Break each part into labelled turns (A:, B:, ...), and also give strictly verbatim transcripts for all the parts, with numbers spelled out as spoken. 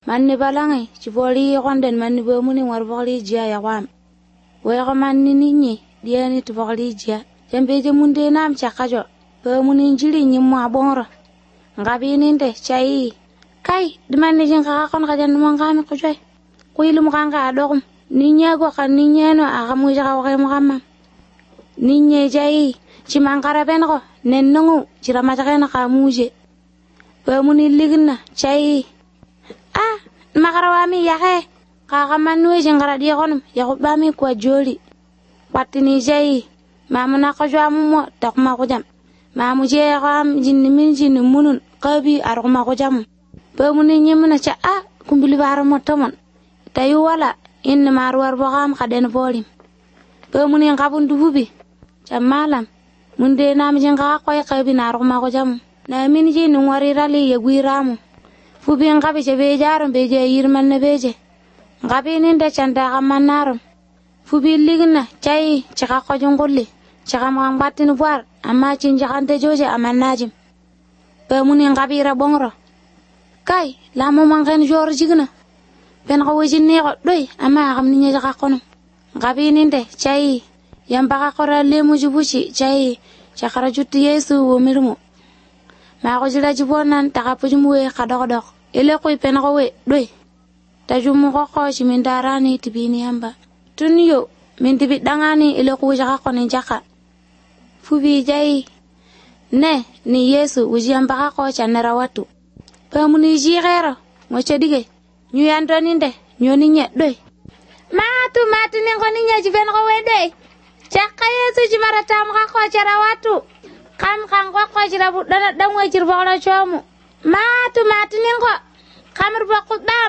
A: manni balange ci boli gonden manni be muni war boli jiya ya wam we ko manni ninni diani to boli jiya jambe je munde nam chakajo be muni jiri nyimmo abonro ngabi ninde chai kai dimanni jin ka kon ka jan mo ngami ko joy ko ilum kanga adogum ninya go kan ninya no aga mu jaga ko mo gamma ninya jai ci mangara ben ko nennungu ci ramata kana ka muje be muni ligna chai ah magarawami yahe kaka manwe jingara dia konum yakub bami kwa joli patini jai mamuna ko jamu mo takuma ko jam mamu je kam jinni min jinni munun qabi aruma ko jam be muni nyimna cha ah kumbili baro mo tamon tayu wala in marwar bo kam kaden bolim be muni ngabun dububi cha malam munde nam jinga ko qabi na aruma ko jam na min jinni wari rali yegwiramu fubi ngabe je be jarum be je yirman ne beje ngabe ninde chanda kamanarum fubi ligna chai chaka ko jongolli chaka ma batin war amma cinja kante joje amanajim be muni ngabe ra bongro kai la mo mangen jor jigna ben ko wajine ko doy amma xam ni nya jaka kono ngabe ninde chai yamba ka ko le mu jubuci chai chakara jutti yesu wo mirmu ma ko jira jibonan taka pujumu we kadok ele koy pen ko we doy tajumu ko ko ci min darani tibini yamba tunyo min tibi dangani ele ko jaka ko ni jaka fubi jai ne ni yesu wuji yamba ko chanera watu pamuni jirero mo cedige ñu yandoni nde ñoni nye doy matu matu ni ko ni nya ci pen ko we doy chaka yesu ci maratam ko cara watu kam kan ko ko jira bu dana dang we jir bokla chomu matu matu ningo kamar bokku dam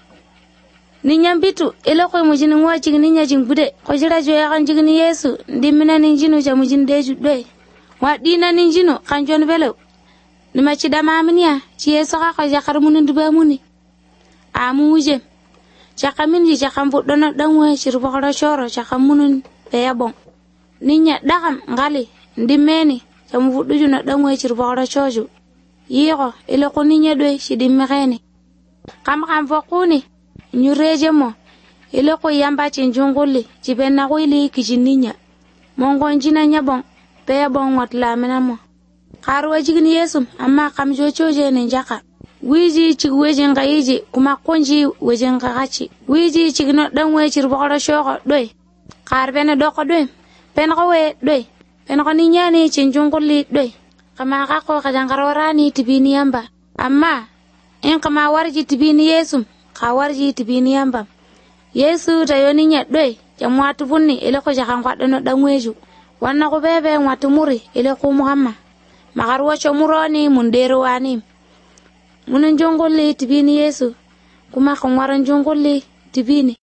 A: ni nyambitu ele ko mu jini ngoci ni nya jingbude ko jira jo ya kan jigni yesu dimina ni jinu jamu jinde judde wa dina ni jinu kan jon belew ni ma ci dama amniya ci yesu ka ko jakar munun duba muni amuje jaka min ji jaka bu dana dang we jir bokla choro jaka munun be yabon ni nya dagam ngali ndimeni jamu fudu juna dangwe cirbara choju yiro ile ko ninya doy ci dimmexene kam kam fokuni ñu reje mo ile ko yamba ci njongolli ci benna ko ile ki ci ninya mongo njina nyabon be bon wat la menamo xaru wajigni yesum amma kam jo choje ne njaka wiji ci weje ngayiji kuma konji weje ngagachi wiji ci no dangwe cirbara shoko doy xar bene doko doy ben ko we doy ben ko ni nyani ci njongolli doy kama ka ko ka jangarorani tibini yamba amma en kama warji tibini yesum ka warji tibini yamba yesu tayoni nya doy jamwatu bunni ile ko jahan kwadano dangweju wanna ko bebe watu muri ile ko muhamma magarwa cho muroni mundero wani munen jongolli tibini yesu kuma ko waran jongolli tibini